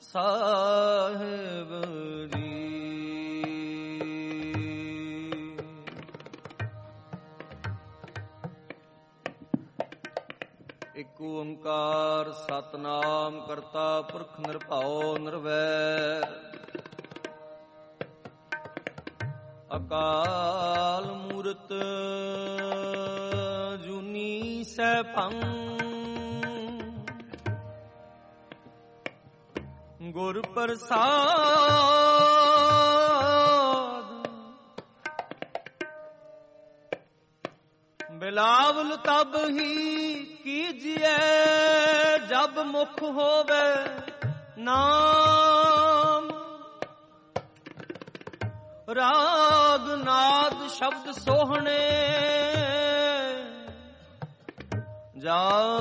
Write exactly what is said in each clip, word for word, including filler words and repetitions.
ਸਾਹਿਬ ਜੀ। ਇਕ ਓੰਕਾਰ ਸਤਿਨਾਮ ਕਰਤਾ ਪੁਰਖ ਨਿਰਭਉ ਨਿਰਵੈਰ ਅਕਾਲ ਮੂਰਤ ਜੁਨੀ ਸੈਭੰ ਗੁਰ ਪ੍ਰਸਾਦ ਬਿਲਾਵਲ ਤਬ ਹੀ ਕੀਜੀਐ ਜਬ ਮੁਖ ਹੋਵੇ ਨਾਮ ਰਾਗ ਨਾਦ ਸ਼ਬਦ ਸੋਹਣੇ ਜਾ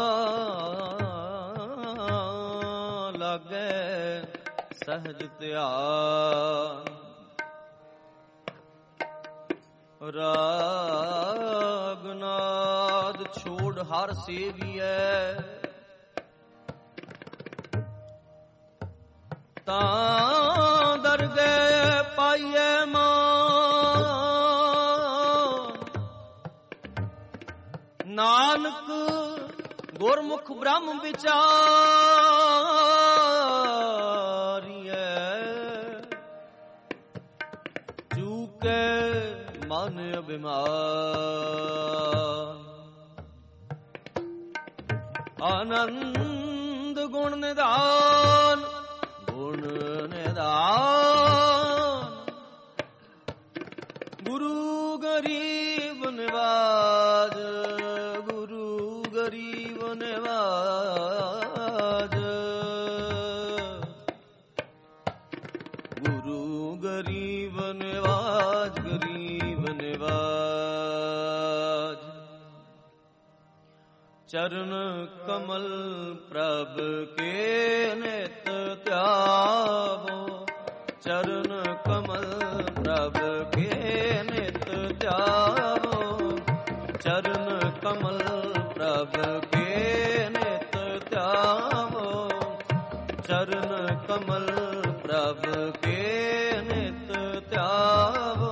ਲਾਗੇ ਸਹਿਜ ਧਿਆਨ ਰਾਗ ਨਾਦ ਛੋੜ ਹਰ ਸੇਵੀਐ ਤਾਂ ਦਰਗਹਿ ਪਾਈਐ ਮਾਨ ਨਾਨਕ ਗੁਰਮੁਖ ਬ੍ਰਹਮ ਵਿਚਾਰੀਐ ਚੂਕੇ ਮਨ ਅਭਿਮਾਨ ਆਨੰਦ ਗੁਣ ਨਿਧਾਨ ਗੁਣ ਨਿਧਾਨ ਗੁਰੂ ਗਰੀਬ ਨਿਵਾਜ ਗੁਰੂ ਗਰੀਬ ਨਿਵਾਜ ਗੁਰੂ ਗਰੀਬ ਨਿਵਾਜ ਗਰੀਬ ਨਿਵਾਜ ਚਰਨ ਕਮਲ ਪ੍ਰਭ ਕੇ ਨਿਤ ਧਿਆਵੋ ਚਰਨ ਕਮਲ ਪ੍ਰਭ ਕੇ ਨਿਤ ਧਿਆਵੋ ਚਰਨ ਕਮਲ ਪ੍ਰਭ ਕੇ ਨਿਤ ਧਿਆਵੋ ਚਰਨ ਕਮਲ ਪ੍ਰਭ ਕੇ ਨਿਤ ਧਿਆਵੋ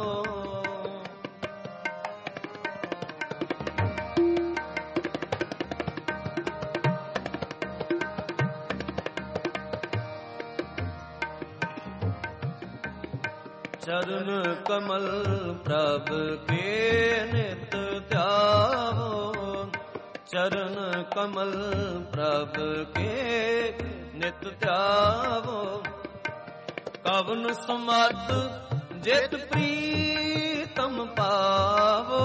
ਚਰਨ ਕਮਲ ਪ੍ਰਭ ਕੇ ਨਿਤ ਧਿਆਵੋ ਚਰਨ ਕਮਲ ਪ੍ਰਭ ਕੇ ਨਿਤ ਧਿਆਵੋ ਕਵਨ ਸਮਤ ਜਿਤ ਪ੍ਰੀਤਮ ਪਾਵੋ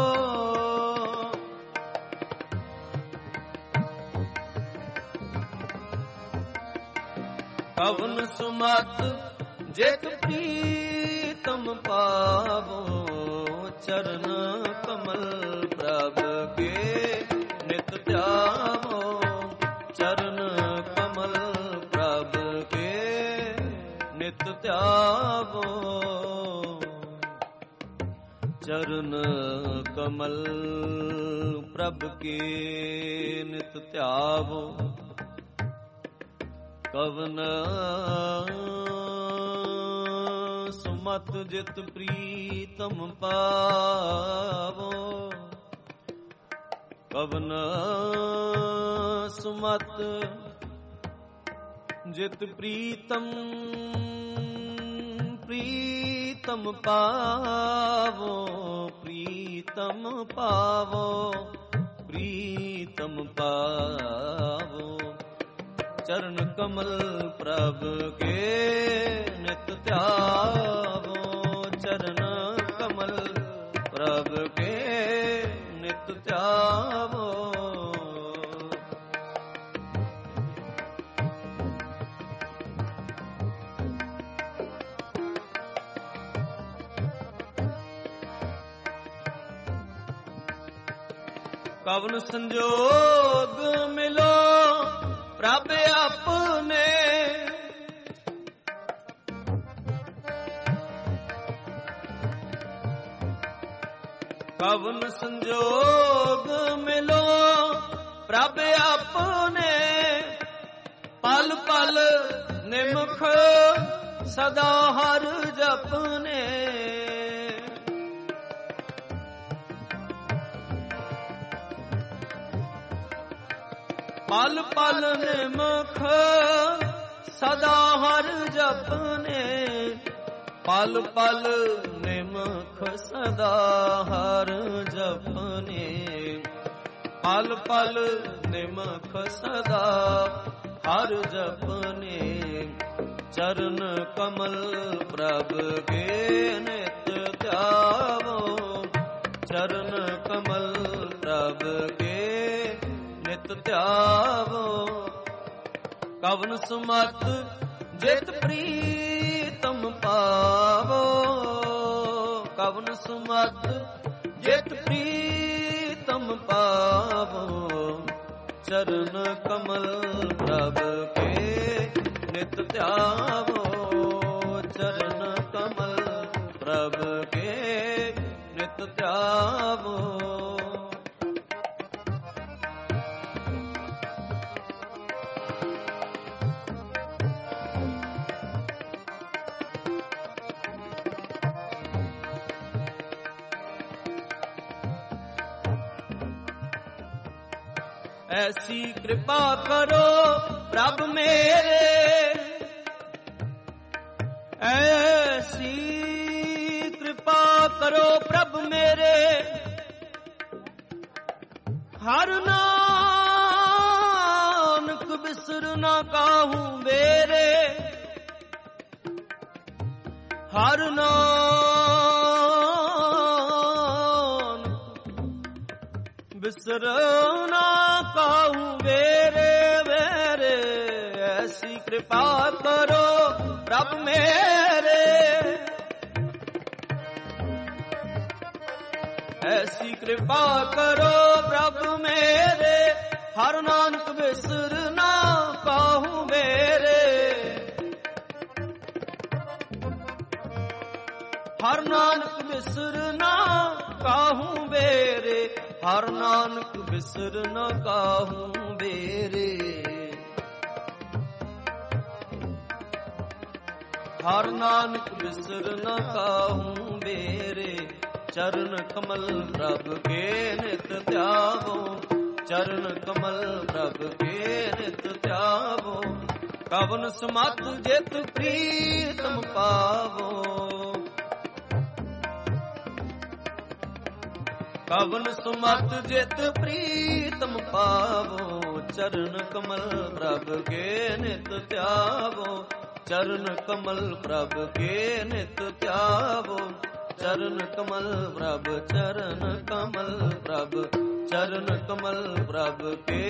ਕਵਨ ਸਮਤ ਜਿਤ ਪ੍ਰੀਤਮ ਪਾਵੋ ਚਰਨ ਕਮਲ ਪ੍ਰਭ ਕੇ ਨਿਤ ਧਿਆਵੋ ਚਰਨ ਕਮਲ ਪ੍ਰਭ ਕੇ ਨਿਤ ਧਿਆਵੋ ਚਰਨ ਕਮਲ ਪ੍ਰਭ ਕੇ ਨਿਤ ਧਿਆਵੋ ਕਵਨ ਸੁਮਤ ਜਿਤ ਪ੍ਰੀਤਮ ਪਾਵੋ ਕਵਨ ਸੁਮਤ ਜਿਤ ਪ੍ਰੀਤਮ ਪ੍ਰੀਤਮ ਪਾਵੋ ਪ੍ਰੀਤਮ ਪਾਵੋ ਪ੍ਰੀਤਮ ਪਾਵੋ ਚਰਨ ਕਮਲ ਪ੍ਰਭ ਕੇ ਨਿਤ ਧਿਆਵੋ ਚਰਨ ਕਮਲ ਪ੍ਰਭ ਕੇ ਨਿਤ ਧਿਆਵੋ ਕਵਨ ਸੰਜੋਗ ਮਿਲੋ ਪ੍ਰਭ ਆਪਣੇ ਕਵਨ ਸੰਜੋਗ ਮਿਲੋ ਪ੍ਰਭ ਆਪਣੇ ਪਲ ਪਲ ਨਿਮਖ ਸਦਾ ਹਰ ਜਪਨੇ, ਪਲ ਪਲ ਨਿਮਖ ਸਦਾ ਹਰ ਜਪਨੇ, ਪਲ ਪਲ ਨਿਮਖ ਸਦਾ ਹਰ ਜਪਨੇ, ਪਲ ਪਲ ਨਿਮਖ ਸਦਾ ਹਰ ਜਪਨੇ, ਚਰਨ ਕਮਲ ਪ੍ਰਭ ਕੇ ਨਿਤ ਧਿਆਵੋ, ਚਰਨ ਕਮਲ ਪ੍ਰਭ ਕੇ ਨਿਤ ਧਿਆਵੋ, ਕਵਨ ਸੁਮਤ ਜਿਤ ਪ੍ਰੀਤਮ ਪਾਵੋ, ਕਵਨ ਸੁਮਤ ਜਿਤ ਪ੍ਰੀਤਮ ਪਾਵੋ, ਚਰਨ ਕਮਲ ਪ੍ਰਭ ਕੇ ਨਿਤ ਧਿਆਵੋ, ਚਰਨ ਕਮਲ ਪ੍ਰਭ ਕੇ ਨਿਤ ਧਿਆਵੋ। ऐसी कृपा करो प्रभ मेरे, ऐसी कृपा करो प्रभ मेरे, हर नानक बिसर ना काहू मेरे, हर नानक बिसर ना काहू वेरे वेरे, ऐसी कृपा करो प्रभ मेरे, ऐसी कृपा करो प्रभ मेरे, हर नानक बिसर ना काहू मेरे, हर नानक बिसर ना काहू मेरे, हर नानक बिसर न काहू बेरे, हर नानक बिसर न काहू बेरे, चरण कमल प्रभ के नित ध्यावो, चरण कमल प्रभ के नित ध्यावो, कवन सुमत जित प्रीतम पावो, कवन सुमत जित प्रीतम पावो, चरण कमल प्रभ के नित ध्यावो, चरण कमल प्रभ के नित ध्यावो, चरण कमल प्रभ, चरण कमल प्रभ, चरण कमल प्रभ के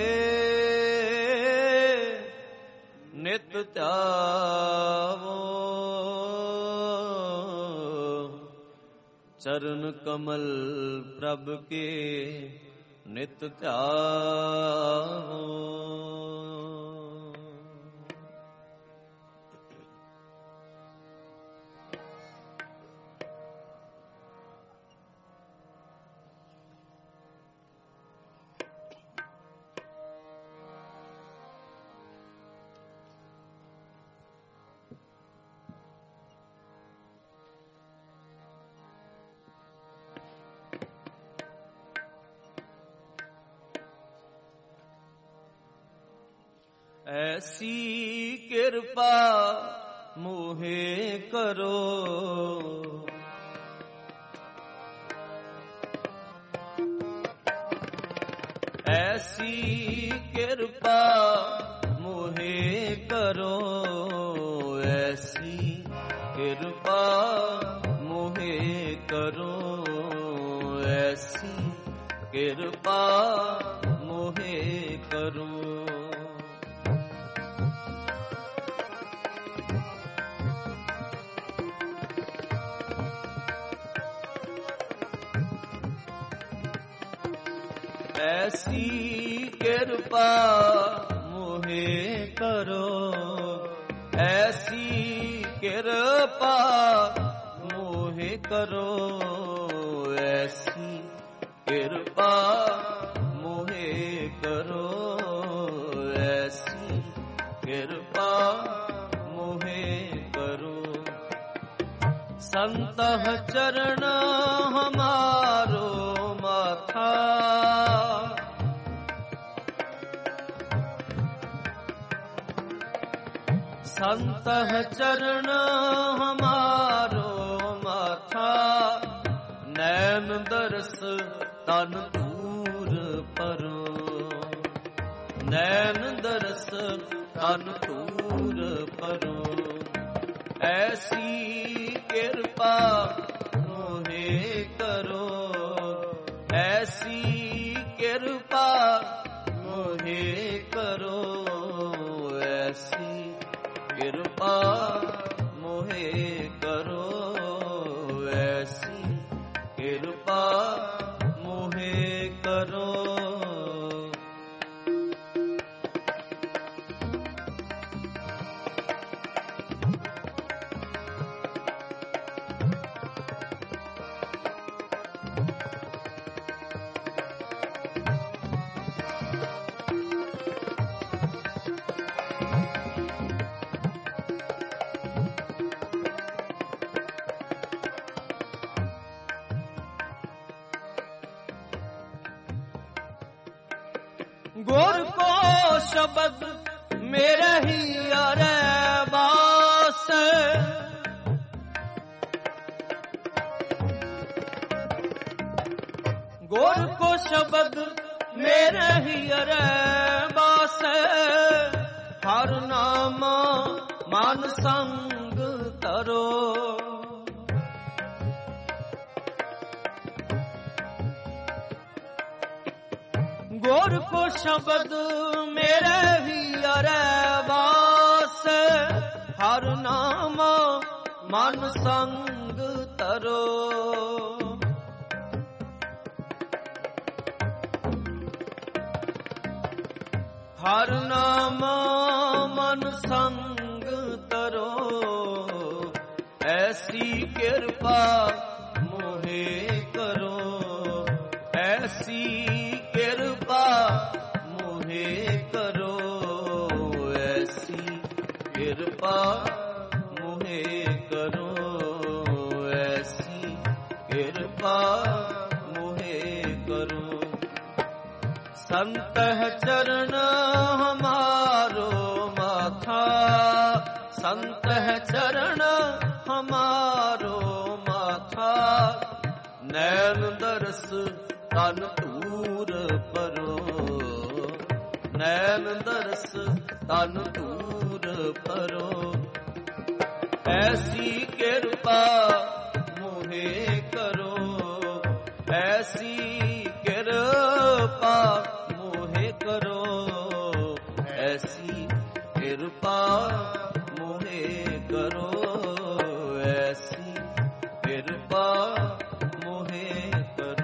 नित ध्यावो, चरण कमल प्रभ के नित ध्यावो। ऐसी कृपा मोहे करो, ऐसी कृपा मोहे करो, ऐसी कृपा मोहे करो, ऐसी कृपा मोहे करो, ऐसी कृपा मोहे करो, ऐसी कृपा मोहे करो, ऐसी कृपा मोहे करो, ऐसी कृपा संतह चरण हमारो माथा, संतह चरण हमारो माथा, नैन दरस तन दूर परो, नैन दरस तन दूर परो, ऐसी कृपा मोहे करो, ऐसी कृपा मोहे करो, ऐसी कृपा मोहे करो, ऐसी कृपा मोहे करो। गुर को शब्द मेरे ही अरे बास, गुर को शब्द मेरे ही अरे बास, हर नाम मान संग तरो, गुर को शब्द मेरे ही अरे वास, हर नाम मन संग तरो, हर नाम मन संग तरो, ऐसी कृपा मोहे करो, ऐसी कृपा मोहे करो, ऐसी कृपा मोहे करो, ऐसी कृपा मोहे करो। संतह चरण हमारो माथा, संतह चरण हमारो माथा, नैन दरस तन दूर परो, नैन दरस तन दूर परो, ऐसी कृपा मोहे करो, ऐसी कृपा मोहे करो, ऐसी कृपा मोहे करो, ऐसी कृपा मोहे करो।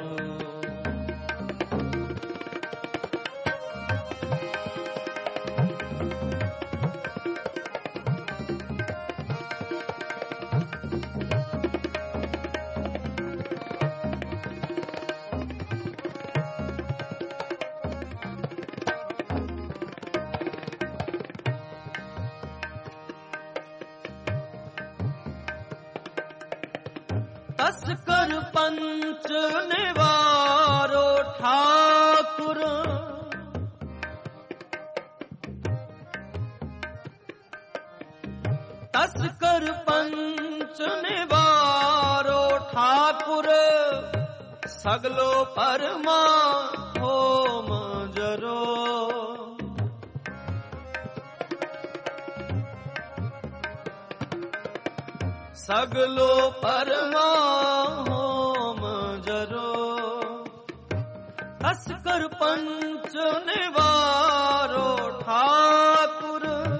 तस्कर पंच निवारो ठाकुर, तस्कर पंच निवारो ठाकुर, सगलो परमा होम जरो, सगलो परमा होम जरो, तस्कर पंच निवारो ठाकुर,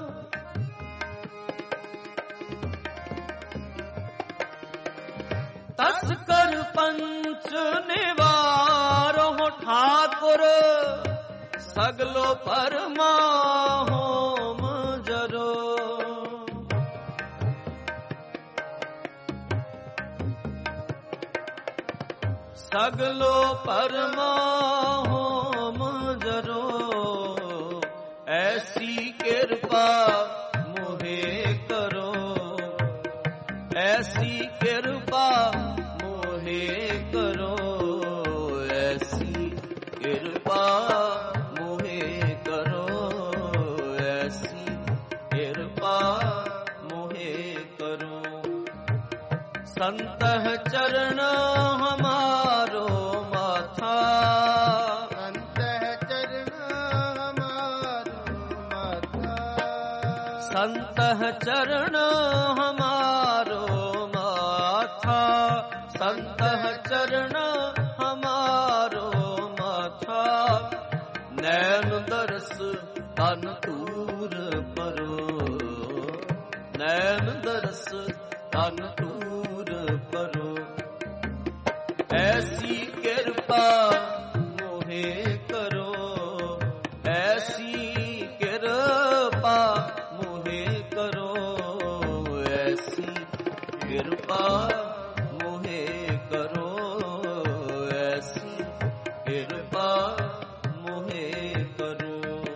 तस्कर पंच निवारो ठाकुर, सगलो परमा होम जरो, सगलो परमा होम जरो, ऐसी कृपा मोहे करो, ਐਸੀ ਕਿਰਪਾ ਮੋਹੇ ਕਰੋ, ਐਸੀ ਕਿਰਪਾ ਮੋਹੇ ਕਰੋ, ਐਸੀ ਕਿਰਪਾ ਮੋਹੇ ਕਰੋ। ਸੰਤਹ ਚਰਨ ਹਮਾਰੋ ਮਾਥਾ, ਸੰਤਹ ਚਰਨ ਹਮਾਰੋ ਮਾਥਾ, ਸੰਤਹ ਚਰਨ ਹਮਾਰੋ ਮਾਥਾ, ਸੰਤਹ ਚਰਨ ਹਮਾਰੋ ਮਾਥਾ। ਨੈਣ ਦਰਸ ਤਨ ਤੂਰ ਪਰੋ, ਨੈਣ ਦਰਸ ਤਨ ਤੂਰ ਪਰੋ। ਐਸੀ ਕਿਰਪਾ ਮੋਹੇ ਕਰੋ, ਐਸੀ ਕਿਰਪਾ ਮੋਹੇ ਕਰੋ, ਐਸੀ ਕਿਰਪਾ ਮੋਹੇ ਕਰੋ, ਐਸੀ ਕਿਰਪਾ ਮੋਹੇ ਕਰੋ।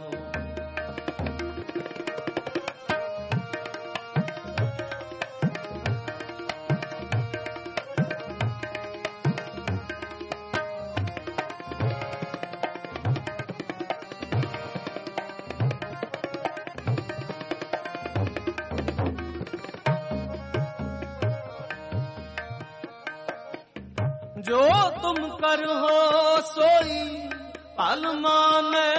ਜੋ ਤੁਮ ਕਰਹੁ ਸੋਈ ਭਲ ਮਾਨੈ,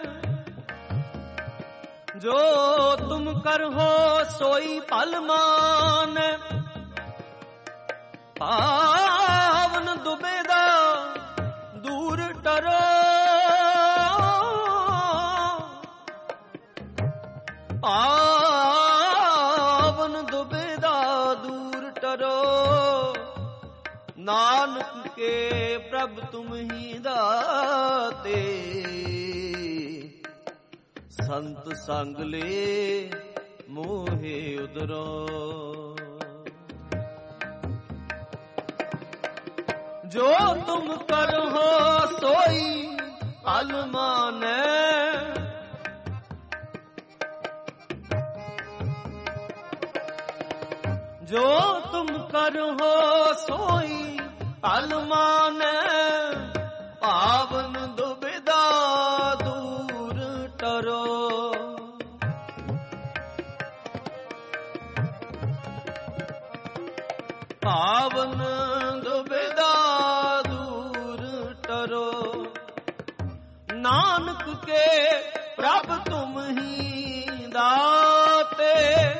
ਜੋ ਤੁਮ ਕਰਹੁ ਸੋਈ ਭਲ ਮਾਨੈ। ਪਾਵਨ ਦੁਬੇਦਾ ਦੂਰ ਟਰੋ, ਪਾਵਨ ਦੁਬੇਦਾ ਦੂਰ ਟਰੋ। ਨਾਨਕ ਕੇ ਪ੍ਰਭ ਤੁਮ ਹੀ ਦਾਤੇ, ਸੰਤ ਸੰਗ ਲੈ ਮੋਹੇ ਉਦਰੋ। ਜੋ ਤੁਮ ਕਰਹੁ ਸੋਈ ਭਲ ਮਾਨੈ, ਜੋ ਤੁਮ ਕਰਹੁ ਸੋਈ ਭਲ ਮਾਨੈ। ਪਾਵਨ ਦੁਬਿਧਾ ਦੂਰ ਟਰੋ, ਪਾਵਨ ਦੁਬਿਧਾ ਦੂਰ ਟਰੋ। ਨਾਨਕ ਕੇ ਪ੍ਰਭ ਤੁਮ ਹੀ ਦਾਤੇ,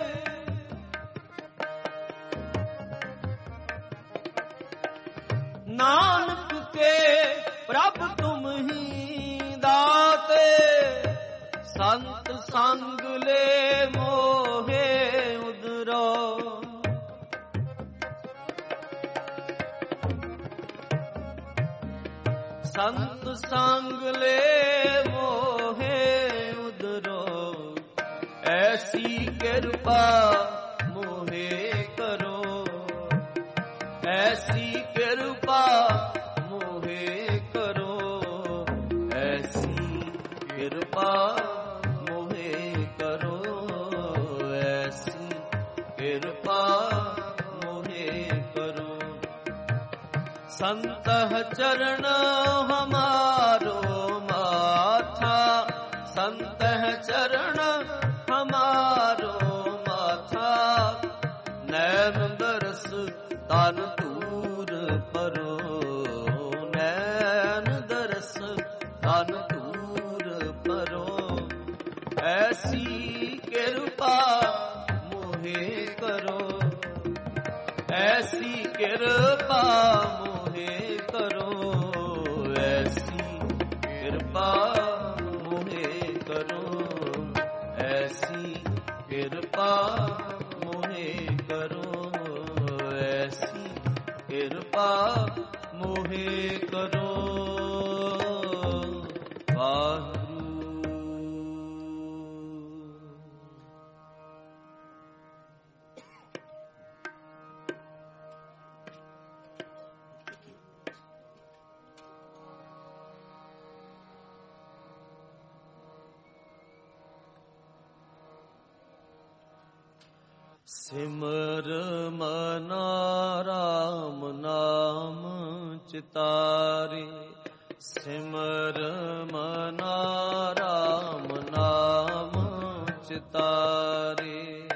ਨਾਨਕ ਕੇ ਪ੍ਰਭ ਤੁਮ ਹੀ ਦਾਤੇ। ਸੰਤ ਸੰਗ ਲੈ ਮੋਹੇ ਉਦਰੋ, ਸੰਤ ਸੰਗ ਲੈ ਮੋਹੇ ਉਦਰੋ। ਐਸੀ ਕਿਰਪਾ ਮੋਹੇ ਕਰੋ, ਐਸੀ ਕਿਰਪਾ ਮੋਹੇ ਕਰੋ, ਐਸੀ ਕਿਰਪਾ ਮੋਹੇ ਕਰੋ, ਐਸੀ ਕਿਰਪਾ ਮੋਹੇ ਕਰੋ। ਸੰਤਹ ਚਰਨ ਹਮਾਰੋ ਮਾਥਾ, ਸੰਤਹ ਚਰਨ ਹਮਾਰੋ ਮਾਥਾ। ਨੈਣ ਦਰਸ ਤਨ ਤੂਰ ਪਰੋ, ਨੈਣ ਦਰਸ ਤਨ ਤੂਰ ਪਰੋ। ਐਸੀ ਕਿਰਪਾ ਮੋਹੇ ਕਰੋ, ਐਸੀ ਕਿਰਪਾ ਮੋਹੇ ਕਰੋ, ਐਸੀ ਕਿਰਪਾ ਮੋਹੇ ਕਰੋ, ਐਸੀ ਕਿਰਪਾ ਮੋਹੇ ਕਰੋ, ਐਸੀ ਕਿਰਪਾ ਮੋਹੇ ਕਰੋ। ਵਾਹਿਗੁਰੂ। ਸਿਮਰ ਮਨਾ ਰਾਮ ਨਾਮ ਚਿਤਾਰੇ, ਸਿਮਰ ਮਨਾ ਰਾਮ ਨਾਮ ਚਿਤਾਰੇ।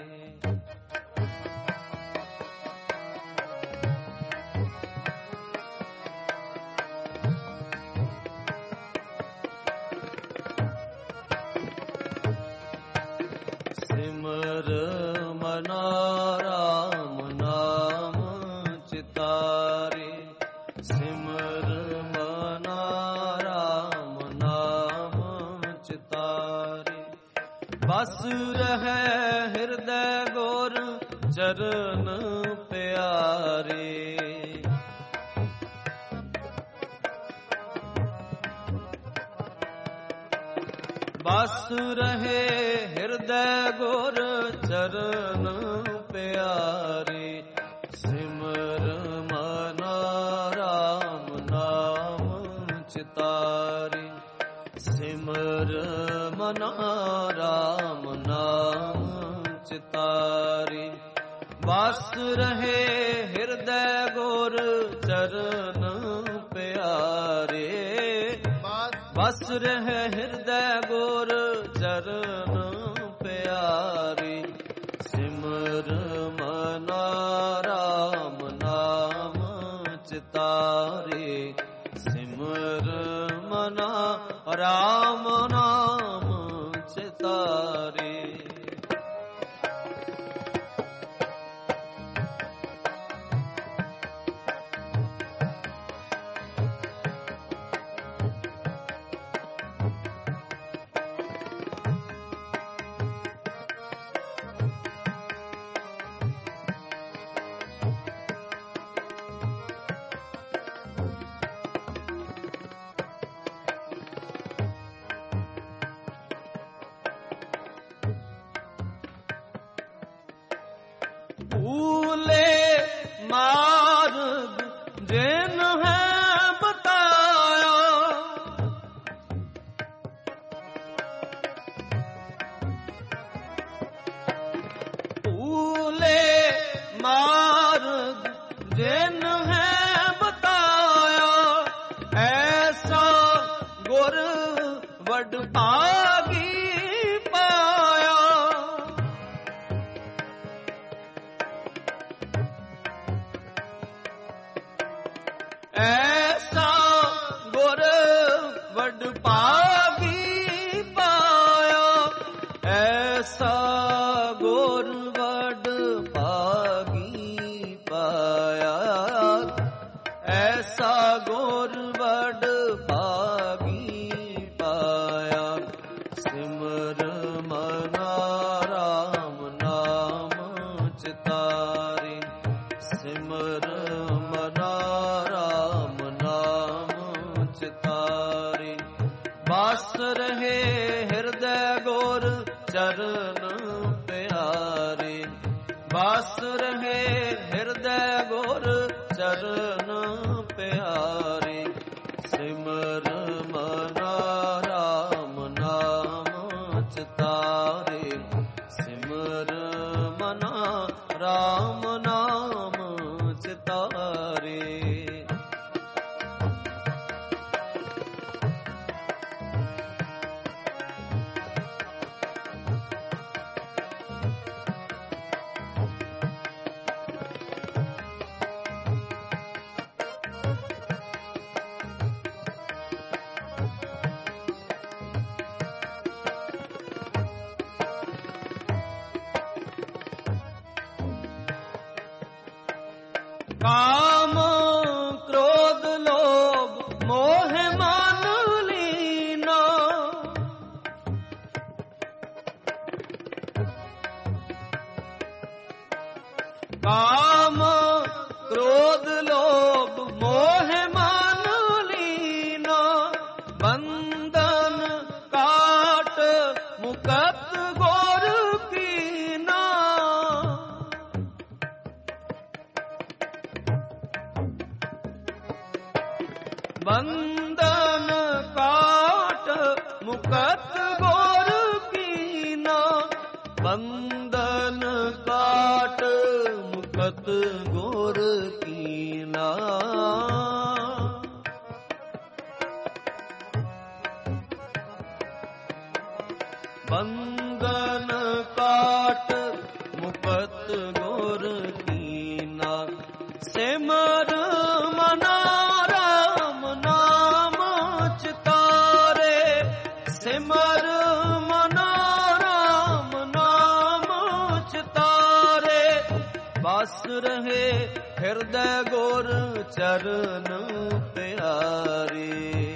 ਸਿਮਰ ਮਨਾ ਰਾਮ ਨਾਮ ਚਿਤਾਰੇ, ਸਿਮਰ ਮਨਾ ਰਾਮ ਨਾਮ ਚਿਤਾਰੇ। ਬਸ ਰਹਿ ਹਿਰਦੈ ਗੁਰ ਚਰਨ ਪਿਆਰੇ, ਬਸ ਰਹੇ ਹਿਰਦੈ ਗੁਰ ਚਰਨ ਪਿਆਰੇ। ਸਿਮਰ ਮਨਾ ਰਾਮ ਨਾਮ ਚਿਤਾਰੇ, ਸਿਮਰ ਮਨਾ ਰਾਮ ਨਾਮ ਚਿਤਾਰੇ। ਬਸ ਰਹੇ ਹਿਰਦੈ ਗੁਰ ਚਰਨ ਪਿਆਰੇ, ਬਸ ਰਹਿ ਹਿਰਦੈ ਗੁਰ ਚਰਨ ਪਿਆਰੇ। ਸਿਮਰ ਮਨਾ ਰਾਮ ਨਾਮ ਚਿਤਾਰੇ, ਸਿਮਰ ਮਨਾ ਰਾਮ ਨਾਮ ਚਿਤਾਰੇ। ਭੂਲੇ ਮਾਰਗ ਜਿਨ ਹੈ ਬਤਾਇਆ, ਭੂਲੇ ਮਾਰਗ ਜਿਨ ਹੈ ਬਤਾਇਆ। ਐਸਾ ਗੁਰ ਵਡ ਭਾਗੀ ਪਾਇਆ, ਐਸਾ ਗੁਰ ਵਡ ਭਾਗੀ ਪਾਇਆ। ਐਸਾ ਗੁਰ ਵਡ ਭਾਗੀ ਪਾਇਆ, ਐਸਾ ਗੁਰ ਵਡ ਭਾਗੀ ਪਾਇਆ। ਸਿਮਰ ਮਨਾ ਰਾਮ ਨਾਮ ਚਿਤਾਰੇ, ਸਿਮਰ ਮਨਾ ਰਾਮ ਨਾਮ ਚਿਤਾਰੇ। ਬਸ ਰਹੇ ਹਿਰਦੈ ਗੁਰ ਚਰਨ ਪਿਆਰੇ, ਬਸ ਰਹੇ ਹਿਰਦੈ ਗੁਰ ਚਰਨ ਪਿਆਰੇ। ਸਿਮਰ ਮਨਾ ਰਾਮ ਨਾਮ ਚਿਤਾਰੇ, ਸਿਮਰ ਮਨਾ ਰਾਮ ਨਾਮ ਚਿਤਾਰੇ। ਕਾਮ ਕ੍ਰੋਧ ਲੋਭ ਮੋਹ ਮਨ ਲੀਨਾ, ਕਾਮ ਕ੍ਰੋਧ ਲੋਭ ਮੋਹ ਮਨ ਲੀਨਾ। ਬੰਧਨ ਕਾਟ ਮੁਕਤ ਗੁਰ ਕੀਨਾ, ਬੰਧਨ ਕਾਟ ਮੁਕਤ ਗੁਰ ਕੀਨਾ। ਬੰਧਨ ਕਾਟ ਮੁਕਤ ਗੁਰ ਕੀਨਾ। ਬੰਧਨ ਕਾਟ ਮੁਕਤ ਗੁਰ ਕੀਨਾ। ਸਿਮਰ ਮਨਾ ਰਾਮ ਨਾਮ ਚਿਤਾਰੇ। ਸਿਮਰ ਮਨਾ ਰਾਮ ਨਾਮ ਚਿਤਾਰੇ। ਬਸ ਰਹੇ ਹਿਰਦੈ ਗੁਰ ਚਰਨ ਪਿਆਰੇ।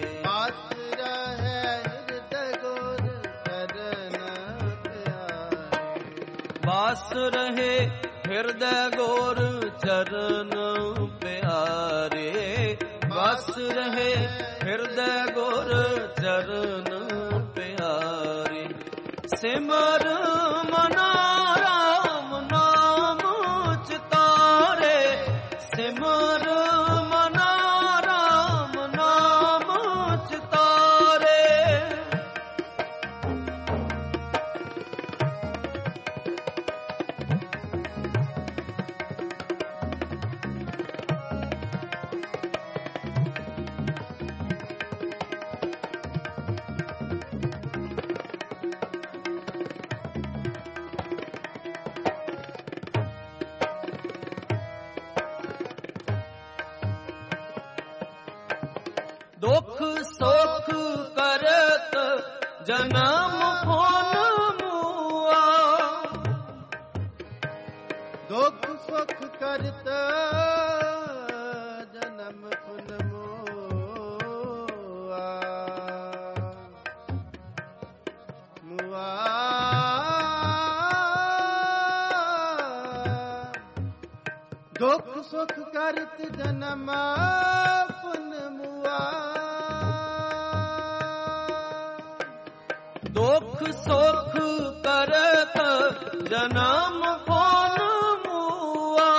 ਬਸ ਰਹੇ ਹਿਰਦੈ ਗੁਰ ਚਰਨ ਪਿਆਰੇ। ਬਸ ਰਹੇ ਹਿਰਦੈ ਗੁਰ ਚਰਨ ਪਿਆਰੇ। ਸਿਮਰ ਮਨਾ ਰਾਮ ਨਾਮ ਚਿਤਾਰੇ। ਸਿਮਰ ਮਨਾ ਰਾਮ ਨਾਮ ਚਿਤਾਰੇ। ਦੁਖ ਸੁਖ ਕਰਤ ਜਨਮ ਫੁਨ ਮੂਆ। ਦੁਖ ਸੁਖ ਕਰਤ ਜਨਮ ਫੁਨ ਮੂਆ। ਮੂਆ ਦੁਖ ਸੁਖ ਕਰਤ ਜਨਮ ਫੁਨ ਮੂਆ। ਦੁਖ ਸੁਖ ਕਰਤ ਜਨਮ ਫੁਨ ਮੂਆ।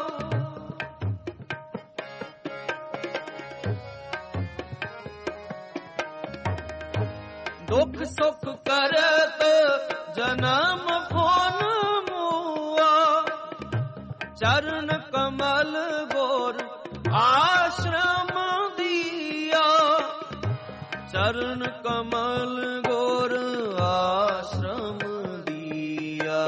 ਦੁਖ ਸੁਖ ਕਰਤ ਜਨਮ ਫੁਨ ਮੂਆ। ਚਰਨ ਕਮਲ ਗੁਰ ਆਸ਼ਰਮ ਦੀਆ। ਚਰਨ ਕਮਲ ਗੁਰ ਆਸ਼ਰਮ ਦੀਆ।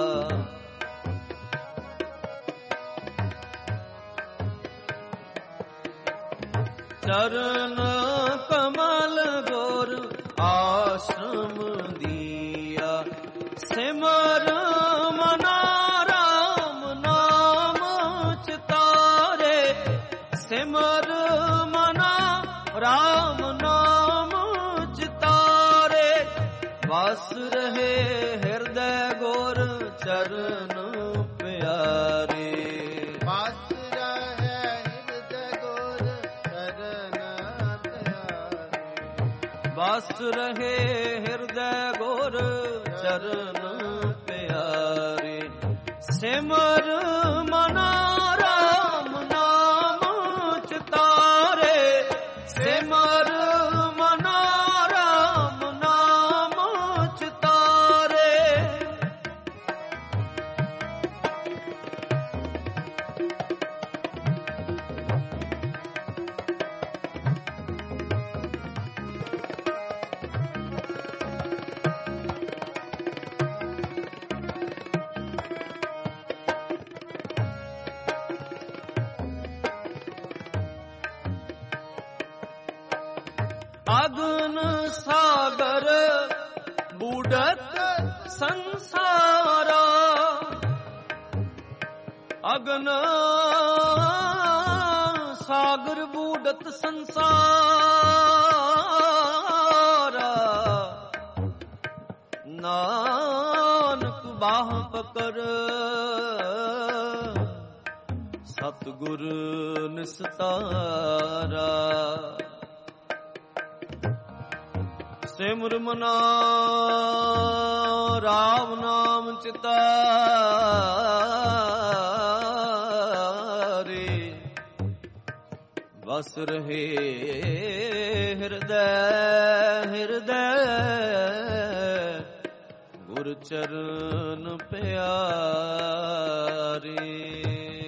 ਚਰਨ ਕਮਲ ਗੁਰ ਆਸ਼ਰਮ ਦੀਆ। ਸਿਮਰ ਮਨਾ ਰਾਮ ਨਾਮ ਚਿਤਾਰੇ। ਸਿਮਰ ਮਨਾ ਰਾਮ ਨਾਮ ਚਿਤਾਰੇ। ਬਸ ਰਹੇ ਹਿਰਦੈ ਗੁਰ ਚਰਨ ਪਿਆਰੇ। ਬਸ ਰਹੇ ਹਿਰਦੈ ਗੁਰ ਚਰਨ ਪਿਆਰੇ। ਬਸ ਰਹੇ ਹਿਰਦੈ ਗੁਰ ਚਰਨ ਪਿਆਰੇ। ਸਿਮਰ ਮਨਾ ਰਾਮ ਨਾਮ ਚਿਤਾਰੇ। ਸਿਮਰ ਮਨਾ ਰਾਮ ਨਾਮ ਚਿਤਾਰੇ। ਅਗਨ ਸਾਗਰ ਬੂੜਤ ਸੰਸਾਰਾ। ਅਗਨ ਸਾਗਰ ਬੂੜਤ ਸੰਸਾਰਾ। ਨਾਨਕ ਬਾਹ ਪਕੜ ਸਤਿਗੁਰ ਨਿਸਤਾਰਾ। ਸਿਮਰ ਮਨਾ ਰਾਮ ਨਾਮ ਚਿਤਾਰੇ। ਵਸ ਰਹੇ ਹਿਰਦੈ ਹਿਰਦੈ ਗੁਰ ਚਰਨ ਪਿਆਰੇ।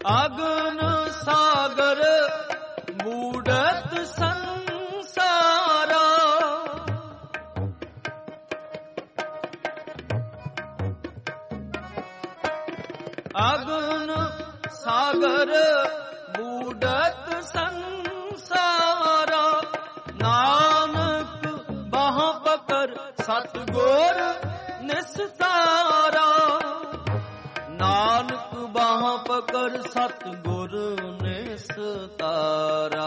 ਅਗਨ ਸਾਗਰ ਬੂੜਤ ਸੰਸਾਰਾ, ਅਗਨ ਸਾਗਰ ਬੂੜਤ ਸੰਸਾਰਾ, ਨਾਨਕ ਬਾਹ ਪਕਰ ਸਤਿਗੁਰ ਨਿਸਤਾਰਾ, ਨਾਨਕ ਬਾਹ ਪਕਰ ਸਤਿਗੁਰ ਨਿਸਤਾਰਾ,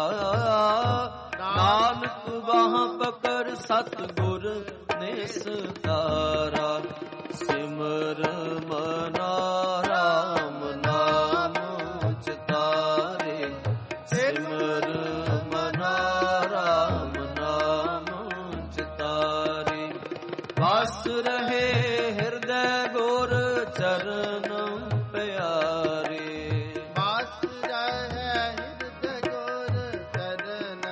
ਨਾਨਕ ਬਾਹ ਪਕਰ ਸਤਿਗੁਰ ਨਿਸਤਾਰਾ, ਸਿਮਰ ਮਨਾ ਰਾਮ ਨਾਮ ਚਿਤਾਰੇ, ਸਿਮਰ ਮਨਾ ਰਾਮ ਨਾਮ ਚਿਤਾਰੇ, ਵਸ ਰਹੇ ਹਿਰਦੈ ਗੁਰ ਚਰਨ ਪਿਆਰੇ, ਵਸ ਰਹੇ ਹਿਰਦੈ ਗੁਰ ਚਰਨ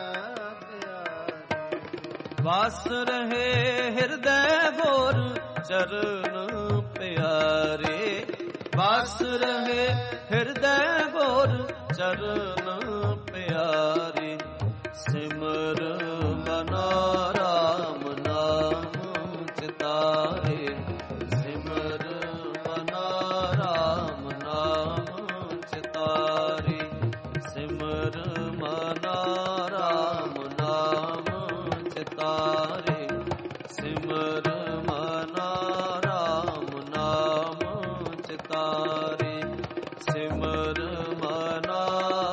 ਪਿਆਰੇ, ਵਸ ਰਹੇ ਹਿਰਦੈ ਗੁਰ ਚਰਨ ਪਿਆਰੇ, ਵਸ ਰਹੇ ਹਿਰਦੈ ਗੁਰ ਚਰਨ ਪਿਆਰੇ, ਸਿਮਰ ਮਨਾ ਰਾਮ ਨਾਮ ਚਿਤਾਰੇ, ਸਿਮਰ ਮਨਾ ਰਾਮ ਨਾਮ ਚਿਤਾਰੇ, ਸਿਮਰ ਮਨਾ ਰਾਮ ਨਾਮ ਚਿਤਾਰੇ, ਸਿਮਰ ਮਨਾ ਰਾਮ ਨਾਮ ਚਿਤਾਰੇ, ਸਿਮਰ ਮਨਾ,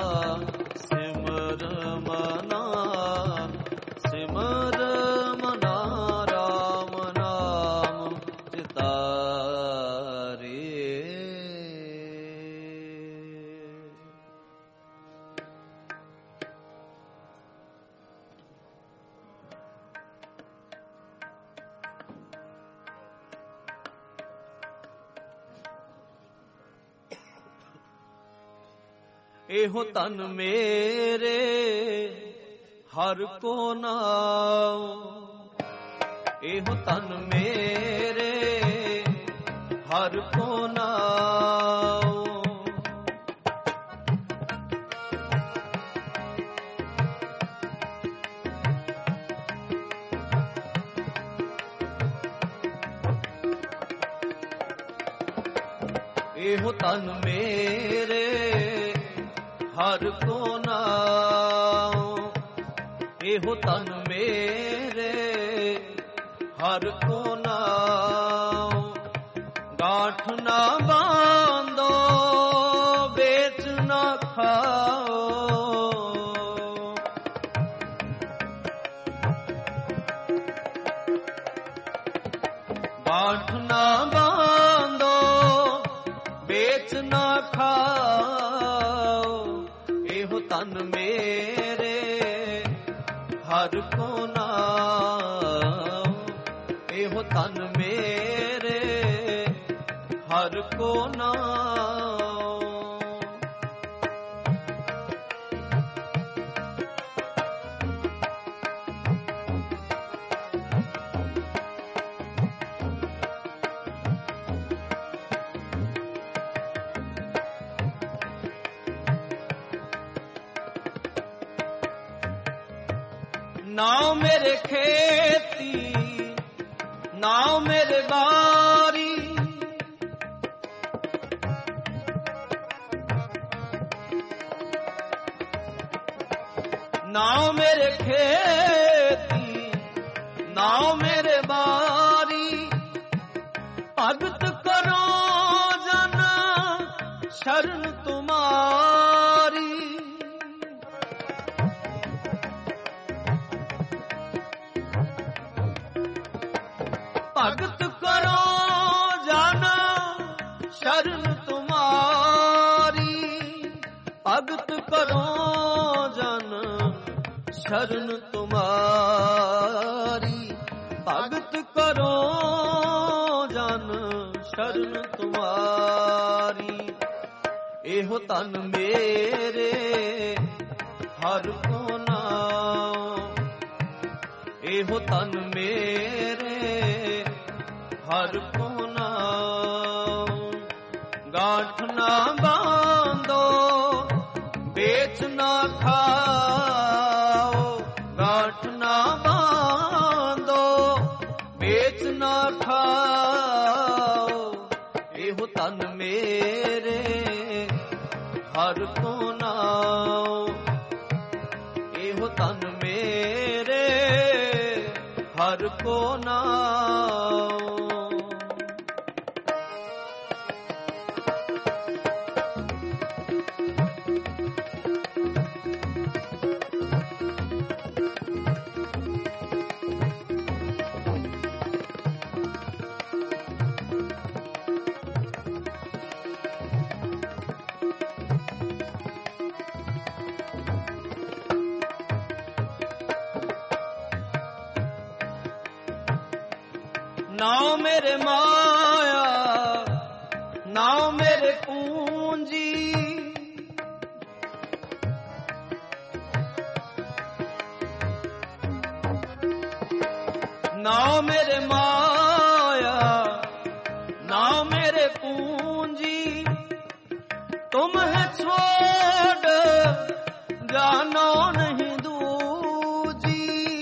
ਸਿਮਰ ਮਨਾ, ਸਿਮਰ ਮਨਾ ਰਾਮ ਨਾਮ ਚਿਤਾਰੇ। ਇਹੋ ਤਨ ਮੇਰੇ ਹਰ ਕੋ ਨਾਉ, ਇਹੋ ਤਨ ਮੇਰੇ ਹਰ ਕੋ ਨਾਉ, ਇਹੋ ਤਨ ਮੇਰੇ ਹਰ ਕੋ ਨਾਉ, ਇਹੋ ਤਨ ਮੇਰੇ ਹਰ ਕੋ ਨਾਉ, ਗਾਠ ਨਾ ਬਾਂਧੋ ਵੇਚ ਨਾ ਖਾਓ, ਗਾਠ ਨਾ ਬਾਂਧੋ ਵੇਚ ਨਾ ਖਾਓ, ਇਹੋ ਤਨ ਮੇਰੇ ਹਰ ਕੋ ਨਾਉ, ਇਹੋ ਤਨ ਮੇਰੇ ਹਰ ਕੋ ਨਾਉ। ਨਾਉ ਮੇਰੇ ਖੇਤੀ, ਨਾਉ ਮੇਰੇ ਬਾਰੀ, ਨਾਉ ਮੇਰੇ ਖੇਤੀ, ਨਾਉ ਮੇਰੇ ਬਾਰੀ, ਭਗਤ ਕਰੋ ਜਨ ਸ਼ਰਨ ਤੁਮਾਰੀ, ਭਗਤ ਕਰੋ ਜਨ ਸ਼ਰਨ ਤੁਮਾਰੀ, ਭਗਤ ਕਰੋ ਜਨ ਸ਼ਰਨ ਤੁਮਾਰੀ, ਭਗਤ ਕਰੋ ਜਨ ਸ਼ਰਨ ਤੁਮਾਰੀ, ਇਹੋ ਤਨ ਮੇਰੇ ਹਰ ਕੋ ਨਾਉ, ਇਹੋ ਤਨ ਮੇਰੇ ਹਰ ਕੋ ਨਾਉ, ਗਾਠ ਨਾ ਬਾਂਧੋ तन मेरे हर को नाओ, एहो तन मेरे हर को नाओ। नाम मेरे माया, नाम मेरे पूंजी, नाम मेरे माया, नाम मेरे पूंजी, तुम है छोड़ जानो नहीं दूजी।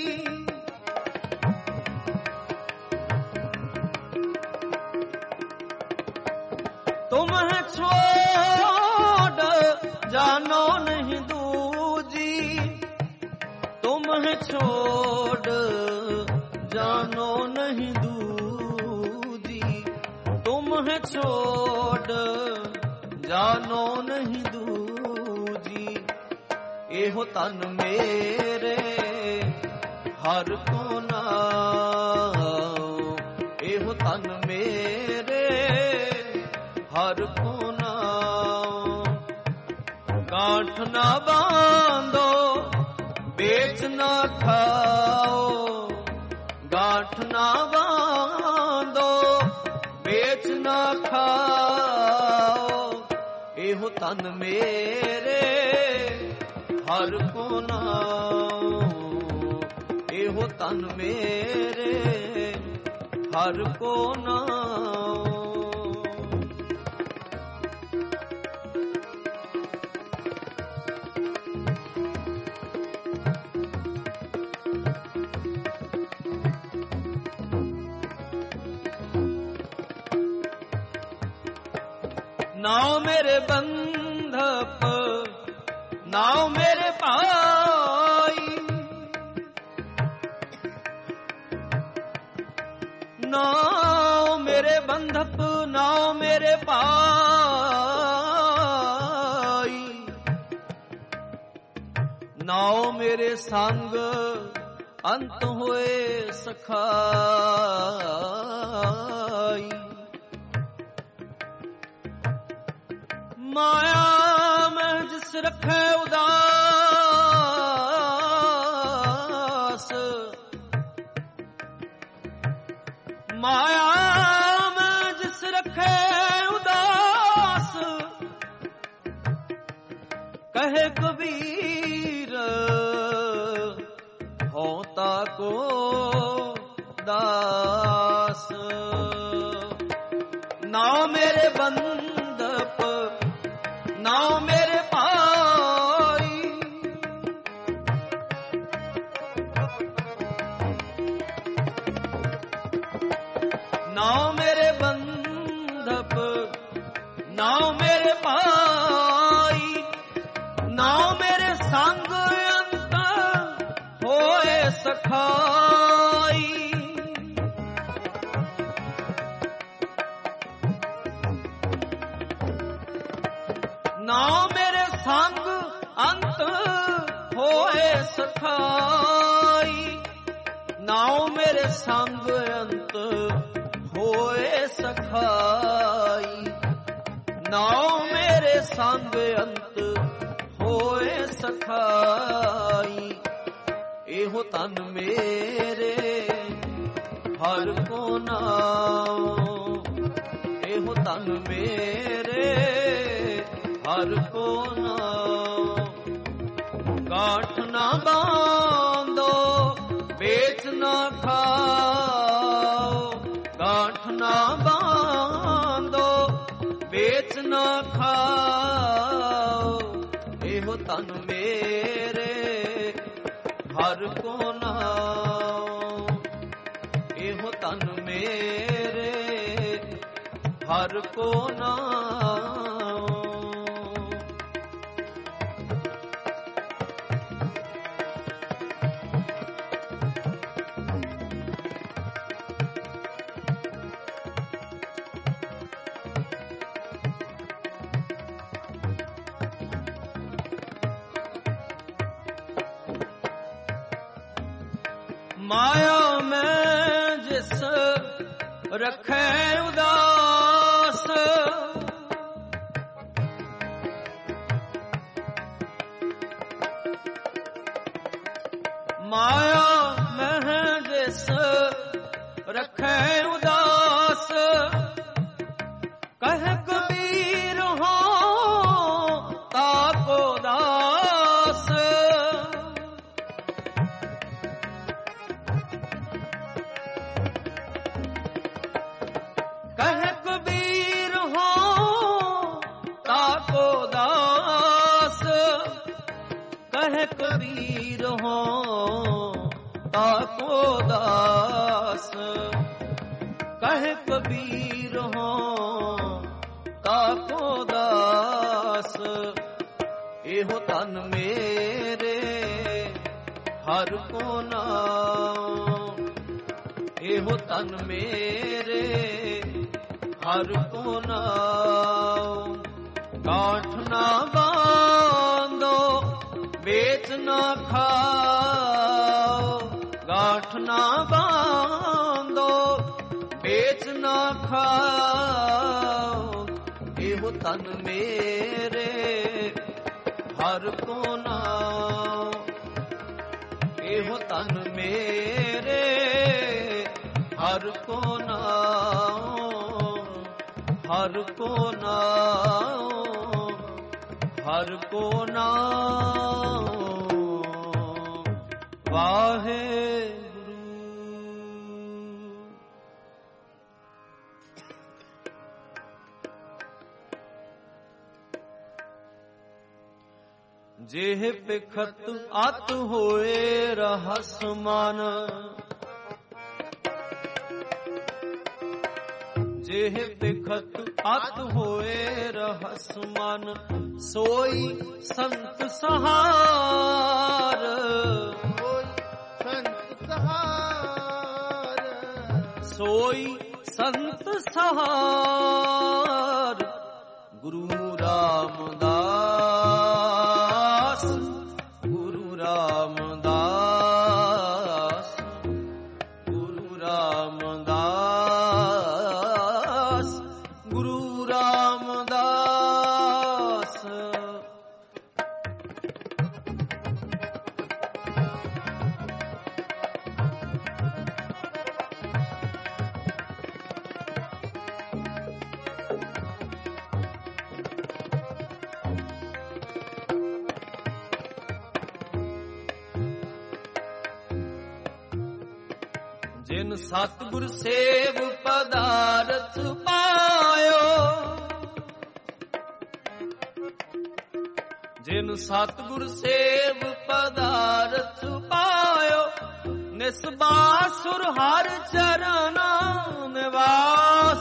तुम है छोड़ जानो नहीं दूजी, तुम है छोड़ जानो नहीं दूजी, तुम है छोड़ जानो नहीं दूजी। एहो तन मेरे हर को नाओ, एहो तन मेरे हर को नाओ। गांठ ना बांधो बेच ना खाओ, गांठ ना बांधो बेच ना खाओ, एहो तन मेरे हर को नाओ, एहो तन मेरे हर को नाओ। नाव मेरे बंधप, नाव मेरे पाई, नाव मेरे बंधप, नाव मेरे पाई, नाव मेरे संग अंत होए सखाई। माया में जिस रखे उदास, माया में जिस रखे उदास, कहे कबीर होता को दास। नाव मेरे बंधप, नाव मेरे पाई, नाव मेरे बंधप, नाव मेरे पाई, नाव मेरे संग अंत होए सखाई। नाव मेरे संग अंत होए सखाई, नाव मेरे संग अंत होए सखाई, नाव मेरे संग अंत होए सखाई। एहो तन मेरे हर को नाओ, एहो तन मेरे हर को नाओ। गांठ ना बांधो बेच ना खाओ, गांठ ना बांधो बेच ना खाओ, एहो तन मेरे हर को नाओ, एहो तन मेरे ਹਰ ਕੋ ਨਾਮ। ਮਾਇਆ ਮੈਂ ਜਿਸ ਰਖੈ ਉਦਾਸ, ਮਾਇਆ ਮੈਂ ਜਿਸ ਰਖੈ ਉਦਾਸ, ਕਹਿ ਕਬੀਰ ਹੋ ਤਾਕੋ ਦਾਸ। ਕਹਿ ਕਬੀਰ ਹੋ ਤਾਕੋ ਦਾਸ, ਕਹਿ ਕਬੀਰ ਹੋ ਤਾਕੋ ਦਾਸ, ਕਹਿ ਕਬੀਰ ਹੋ ਤਾਕੋ ਦਾਸ। ਇਹੋ ਤਨ ਮੇਰੇ ਹਰ ਕੋ ਨਾਮ, ਇਹੋ ਤਨ ਮੇਰੇ ਹਰ ਕੋ ਨਾਮ। ਗਾਂਠ ਨਾ ਬਾਂਧੋ ਵੇਚ ਨਾ ਖਾਓ, ਗਾਂਠ ਨਾ ਬਾਂਧੋ ਵੇਚ ਨਾ ਖਾਓ। ਇਹੋ ਤਨ ਮੇਰੇ ਹਰ ਕੋ ਨਾਮ, ਇਹੋ ਤਨ ਮੇਰੇ ਹਰ ਕੋ ਨਾਮ, ਹਰ ਕੋ ਨਾਮ, ਹਰ ਕੋ ਨਾਮ। ਵਾਹਿਗੁਰੂ। ਜਿਹ ਪਿਖਤ ਅਤ ਹੋਏ ਰਹਸ ਮਨ, ਜਿਹ ਪਿਖਤ ਅਤ ਹੋਏ ਰਹਸ ਮਨ, ਸੋਈ ਸੰਤ ਸਹਾਰ, ਸੰਤ ਸਹਾਰ, ਸੋਈ ਸੰਤ ਸਹਾਰ। ਗੁਰੂ ਰਾਮਦਾਸ, ਗੁਰੂ ਰਾਮਦਾਸ, ਗੁਰੂ ਰਾਮਦਾਸ, ਗੁਰੂ ਰਾਮਦਾਸ। ਜਿਨ ਸਤਿਗੁਰ ਸੇਵ ਪਦਾਰਥ ਪਾਇਓ, ਜਿਨ ਸਤਿਗੁਰ ਸੇਵ ਪਦਾਰਥ ਪਾਇਓ, ਨਿਸਬਾਸੁਰ ਹਰ ਚਰਨ ਨਿਵਾਸ,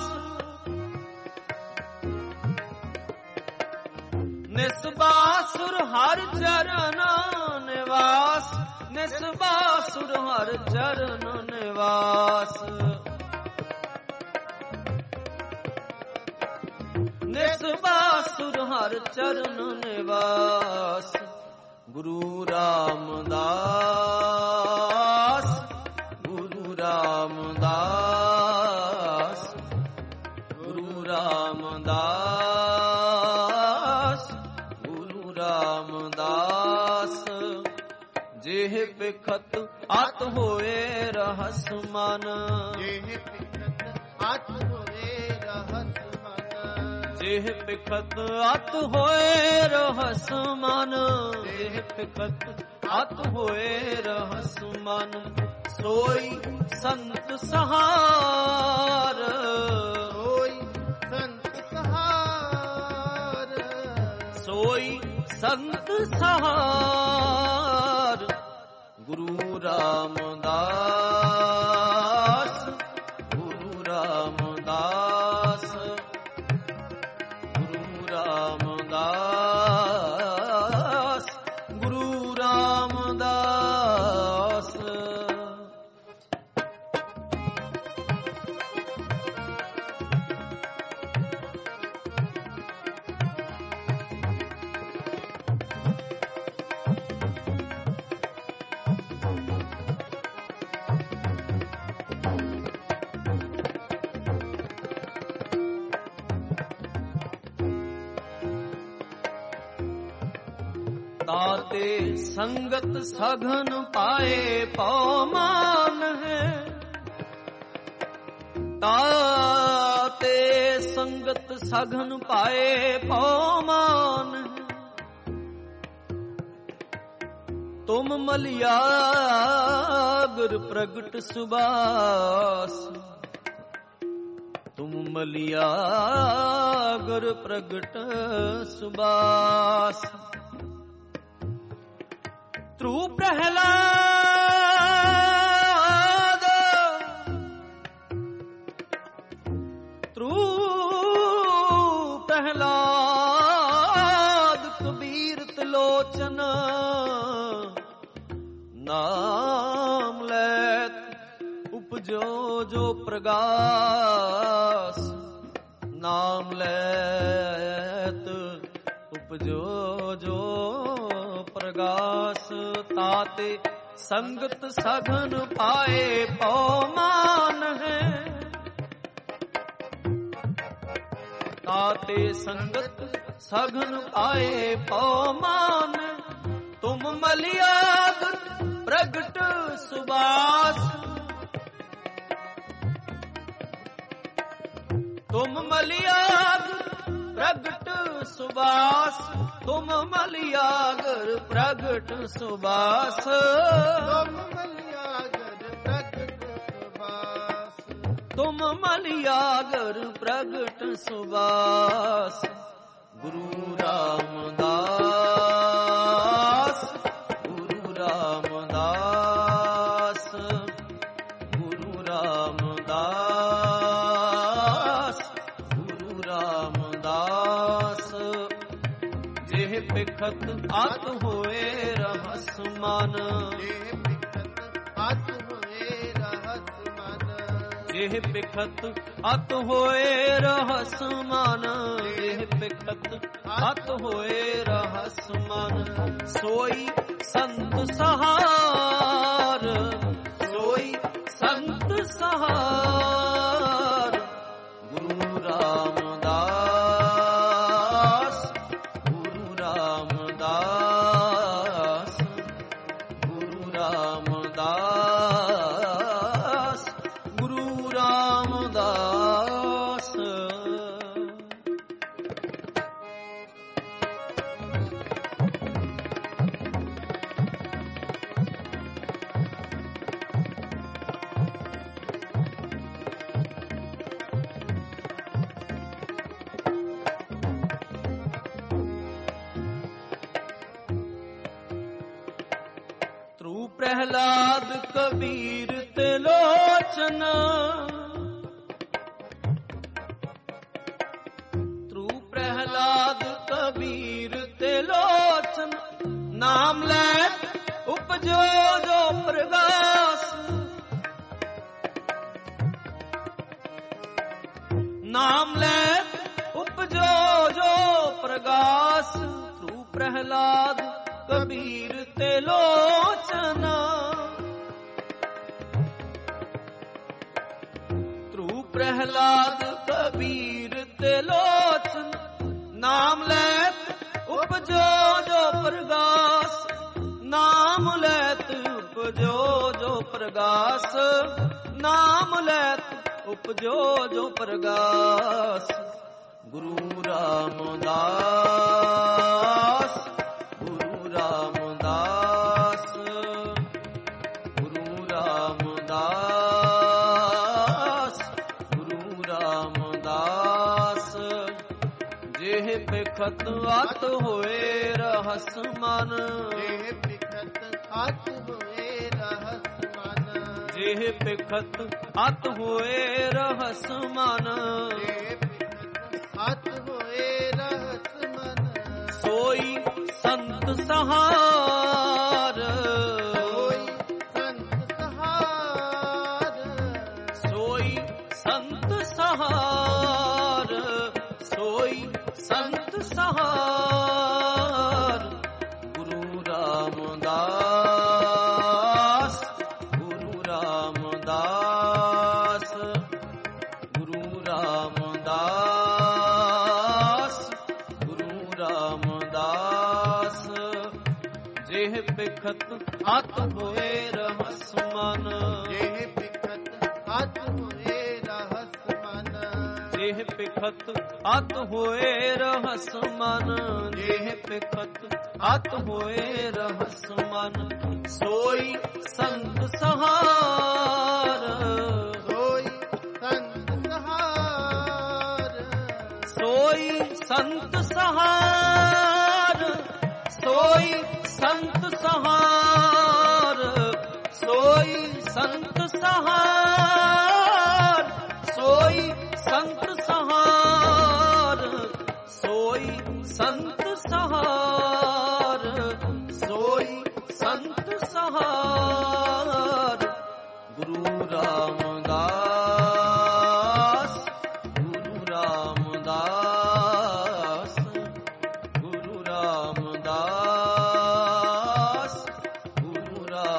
ਨਿਸਬਾਸੁਰ ਹਰ ਚਰਨ ਨਿਵਾਸ, ਨਿਸਬਾਸੁਰ ਹਰ ਚਰਨ ਨਿਵਾਸ, ਨਿਸਬਾਸੁਰ ਹਰ ਚਰਨ ਨਿਵਾਸ। ਗੁਰੂ ਰਾਮਦਾਸ, ਗੁਰੂ ਰਾਮਦਾਸ, ਗੁਰੂ ਰਾਮਦਾਸ, ਗੁਰੂ ਰਾਮਦਾਸ। ਜਿਹ ਬਿਖਤ ਅਤ ਹੋਏ ਰਹਸ ਮਨ, ਜਿਹ ਬਿਖਤ ਅਤ ਹੋਏ ਰਹਸ ਮਨ, ਜਿਹ ਬਿਖਤ ਅਤ ਹੋਏ ਰਹਸ ਮਨ, ਜਿਹ ਬਿਖਤ ਅਤ ਹੋਏ ਰਹਸ ਮਨ। ਸੋਈ ਸੰਤ ਸਹਾਰ, ਸੋਈ ਸੰਤ ਸਹਾਰ, ਸੋਈ ਸੰਤ ਸਹਾਰ। ਗੁਰੂ ਰਾਮਦਾਸ, ਗੁਰੂ ਰਾਮਦਾਸ, ਤਾਤੇ ਸੰਗਤ ਸਘਨ ਪਾਏ ਪਉ ਮਾਨ ਹੈ। ਤਾਤੇ ਸੰਗਤ ਸਘਨ ਪਾਏ ਪਉ ਮਾਨ ਹੈ। ਤੁਮ ਮਲਿਆ ਗੁਰ ਪ੍ਰਗਟ ਸੁਬਾਸ। ਤੁਮ ਮਲਿਆ ਗੁਰ ਪ੍ਰਗਟ ਸੁਬਾਸ। ਧਰੂ ਪ੍ਰਹਿਲਾਦ ਧਰੂ ਪ੍ਰਹਿਲਾਦ ਕਬੀਰ ਤਿਲੋਚਨ ਨਾਮ ਲੈਤ ਉਪਜੋ ਜੋ ਪ੍ਰਗਾਸ। ਨਾਮ ਲੈਤ ਉਪਜੋ ਜੋ ਪ੍ਰਗਾਸ। ਤਾਤੇ ਸੰਗਤ ਸਘਨ ਪਾਏ ਪਉ ਮਾਨ ਹੈ। ਤਾਤੇ ਸੰਗਤ ਸਘਨ ਪਾਏ ਪਉ ਮਾਨ। ਤੁਮ ਮਲਿਆ ਪ੍ਰਗਟ ਸੁਬਾਸ। ਤੁਮ ਮਲਿਆ ਪ੍ਰਗਟ ਸੁਬਾਸ। ਤੁਮ ਮਲਿਆ ਗੁਰ ਪ੍ਰਗਟ ਸੁਬਾਸ। ਤੁਮ ਮਲਿਆ ਗੁਰ ਪ੍ਰਗਟ ਸੁਬਾਸ। ਤੁਮ ਮਲਿਆ ਗੁਰ ਪ੍ਰਗਟ ਸੁਬਾਸ। ਗੁਰੂ ਰਾਮਦਾਸ ਗੁਰੂ ਰਾਮਦਾਸ ਗੁਰੂ ਰਾਮਦਾਸ ਗੁਰੂ ਰਾਮਦਾਸ। ਜਿਹ ਬਿਖਤ ਅਤ ਹੋਏ ਰਹਸ ਮਨ। ਜਿਹ ਬਿਖਤ ਅਤ ਹੋਏ ਰਹਸ ਮਨ। ਜਿਹ ਬਿਖਤ ਅਤ ਹੋਏ ਰਹਸ ਮਨ। ਜਿਹ ਬਿਖਤ ਅਤ ਹੋਏ ਰਹਸ ਮਨ। ਸੋਈ ਸੰਤ ਸਹਾਰ ਸੋਈ ਸੰਤ ਸਹਾਰ। ਗੁਰੂ ਰਾਮਦਾਸ ਗੁਰੂ ਰਾਮਦਾਸ ਗੁਰੂ ਰਾਮਦਾਸ ਗੁਰੂ ਰਾਮਦਾਸ। ਧਰੂ ਪ੍ਰਹਿਲਾਦ ਕਬੀਰ ਤਿਲੋਚਨ। ਧਰੂ ਪ੍ਰਹਿਲਾਦ ਕਬੀਰ ਤਿਲੋਚਨ ਨਾਮ ਲੈ ਉਪਜੋ ਜੋ ਪ੍ਰਗਾਸ। ਨਾਮ ਲੈ ਉਪਜੋ ਜੋ ਪ੍ਰਗਾਸ। ਧਰੂ ਪ੍ਰਹਿਲਾਦ ਕਬੀਰ ਤਿਲੋਚਨ। ਧਰੂ ਪ੍ਰਹਿਲਾਦ ਕਬੀਰ ਤਿਲੋਚਨ ਨਾਮ ਲੈਤ ਉਪਜੋ ਜੋ ਪ੍ਰਗਾਸ। ਨਾਮ ਲੈਤ ਉਪਜੋ ਜੋ ਪ੍ਰਗਾਸ। ਨਾਮ ਲੈਤ ਉਪਜੋ ਜੋ ਪ੍ਰਗਾਸ। ਗੁਰੂ ਰਾਮਦਾਸ ਗੁਰੂ ਰਾਮਦਾਸ ਗੁਰੂ ਰਾਮਦਾਸ ਗੁਰੂ ਰਾਮਦਾਸ। ਜਿਹ ਬਿਖਤ ਅਤ ਹੋਏ ਰਹਸ ਮਨ। ਜਿਹ ਬਿਖਤ ਅਤ ਹੋਏ ਰਹਸ ਮਨ। ਜਿਹ ਬਿਖਤ ਅਤ ਹੋਏ ਰਹਸ ਮਨ। ਜਿਹ ਬਿਖਤ ਅਤ ਹੋਏ ਰਹਸ ਮਨ। ਸੋਈ ਸੰਤ ਸਹਾਰ ਸੋਈ ਸੰਤ ਸਹਾਰ। ਸੋਈ ਸੰਤ ਸਹਾਰ ਸੋਈ ਸੰਤ ਸਹਾਰ। ਗੁਰੂ ਰਾਮਦਾਸ ਗੁਰੂ ਰਾਮਦਾਸ ਗੁਰੂ ਰਾਮਦਾਸ ਗੁਰੂ ਰਾਮਦਾਸ। ਬਿਖਤ ਹੱਥ ਹੋਏ ਰਹਸ ਮਨ। ਜਿਹ ਬਿਖਤ ਹੱਥ ਹੋਏ ਰਹਸ ਮਨ। ਜਿਹ ਬਿਖਤ ਹੱਥ ਹੋਏ ਰਹਸ ਮਨ। ਜਿਹ ਬਿਖਤ ਹੱਥ ਹੋਏ ਰਹਸ ਮਨ। ਸੋਈ ਸੰਤ ਸਹਾਰ। ਸੋਈ ਸੰਤ ਸਹਾਰ। ਸੋਈ ਸੰਤ ਸਹਾਰ। ਸੋਈ ਸੰਤ ਸਹਾਰ। ਸੋਈ ਸੰਤ ਸਹਾਰ। ਸੋਈ ਸੰਤ ਸਹਾਰ। ਸੋਈ ਸੰਤ ਸਹਾਰ। ਸੋਈ ਸੰਤ ਸਹਾਰ। ਗੁਰੂ ਰਾਮਦਾਸ। ਗੁਰੂ ਰਾਮਦਾਸ। ਗੁਰੂ ਰਾਮਦਾਸ। ਗੁਰੂ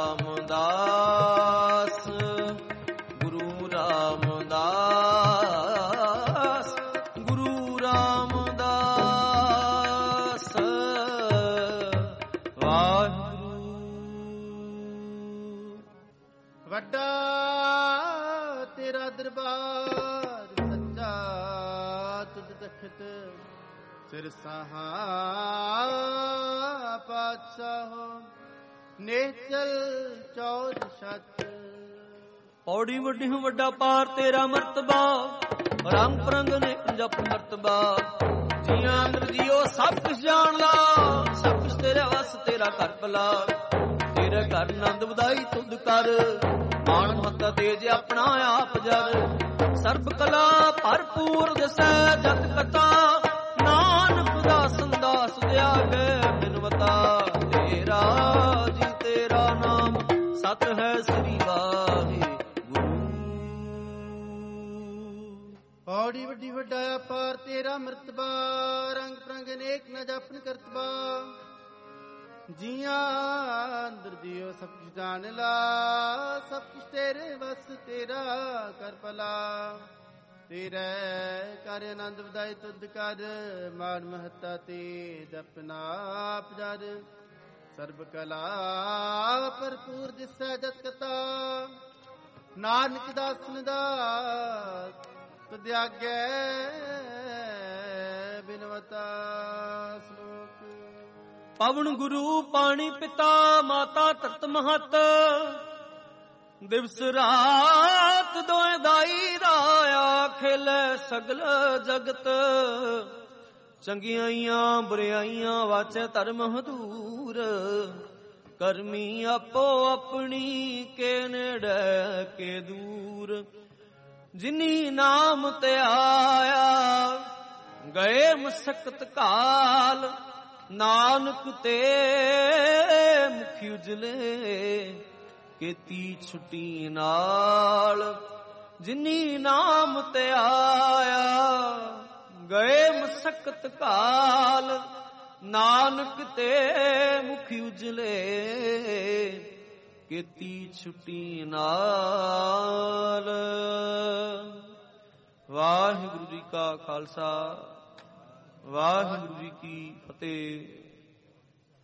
ਰਾਮਦਾਸ। ਗੁਰੂ ਰਾਮਦਾਸ। ਗੁਰੂ ਰਾਮਦਾਸ। ਵਾਹਿਗੁਰੂ। ਵੱਡਾ ਤੇਰਾ ਦਰਬਾਰ ਸੱਚਾ ਤੁਧ ਤਖਤ। ਸਿਰ ਸਹਾ ਪਾਤਸ਼ਾਹੋ ਨੇਚਲ ਚੌਦ ਛਤ। ਪੌੜੀ ਵੱਡੀ ਹੂੰ ਵੱਡਾ ਪਾਰ ਤੇਰਾ ਮਰਤਬਾ। ਰੰਗ ਪ੍ਰੰਗ ਨੇ ਜਪ ਮਰਤਬਾ। ਜੀਆਂ ਅੰਦਰ ਜੀਓ ਸਭ ਕੁਛ ਜਾਣ ਲਾ। ਸਭ ਕੁਛ ਤੇਰੇ ਵਸ ਤੇਰਾ ਕਰ ਭਲਾ। ਤੇਰੇ ਘਰ ਆਨੰਦ ਵਧਾਈ ਤੁਧ ਕਰ। ਮਾਣ ਮੱਤਾ ਤੇਜ ਆਪਣਾ ਆਪ ਜਰ। ਸਰਬ ਕਲਾ ਭਰਪੂਰ ਦਸੈ ਜਤ ਕਥਾ। ਨਾਨਕ ਦਾਸ ਸੰਦਾਸ ਦਿਆਗੇ ਬਿਨਵਤਾ। ਤੇਰਾ ਜੀ ਤੇਰਾ ਨਾਮ ਸਤ ਹੈ ਸ੍ਰੀ ਵਾਹਿਗੁਰੂ। ਪੌੜੀ ਵੱਡੀ ਵੱਡਾ ਅਪਾਰ ਤੇਰਾ ਮਰਤਬਾ। ਰੰਗ ਪ੍ਰੰਗ ਅਨੇਕ ਨ ਜਪਨ ਕਰਤਬਾ। ਜੀਆਂ ਅੰਦਰ ਦਿਓ ਸਭ ਕੁਛ ਜਾਣ ਲਾ। ਸਭ ਕੁਛ ਤੇਰੇ ਵਸ ਤੇਰਾ ਕਰ ਭਲਾ। ਤੇਰੇ ਕਰ ਆਨੰਦ ਵਧਾਈ ਤੁਧ ਕਰ। ਮਾਨ ਮਹੱਤਾ ਤੇ ਜਪਨਾ ਆਪ ਜਰ। ਸਰਬ ਕਲਾ ਭਰਪੂਰ ਦਿਸੈ ਜਤ ਕਥਾ। ਨਾਨਕ ਦਾਸਨ ਦਾਸ ਤੁਧ ਆਗੇ ਬਿਨਵਤਾ। ਸ਼ਲੋਕ। ਪਵਨ ਗੁਰੂ ਪਾਣੀ ਪਿਤਾ ਮਾਤਾ ਧਰਤ ਮਹਤ। ਦਿਵਸ ਰਾਤ ਦੋਇ ਦਾਈ ਰਾਇਆ। ਖੇਲੇ ਸਗਲ ਜਗਤ। ਚੰਗਿਆਈਆਂ ਬੁਰਿਆਈਆਂ ਵਾਚੈ ਧਰਮ ਹਦੂਰ। ਕਰਮੀ ਆਪੋ ਆਪਣੀ ਕੇ ਨੇੜੇ ਕੇ ਦੂਰ। ਜਿਨੀ ਨਾਮ ਤੇ ਆਇਆ ਗਏ ਮਸਕਤ ਕਾਲ। ਨਾਨਕ ਤੇ ਮੁਖੀ ਉਜਲੇ ਕੀਤੀ ਛੁੱਟੀ ਨਾਲ। ਜਿਨੀ ਨਾਮ ਤੇ ਆਇਆ ਗਏ ਮਸਕਤ ਕਾਲ। ਨਾਨਕ ਤੇ ਮੁਖੀ ਉਜਲੇ ਕੀਤੀ ਛੁੱਟੀ ਨਾਲ। ਵਾਹਿਗੁਰੂ ਜੀ ਕਾ ਖਾਲਸਾ ਵਾਹਿਗੁਰੂ ਜੀ ਕੀ ਫਤਿਹ।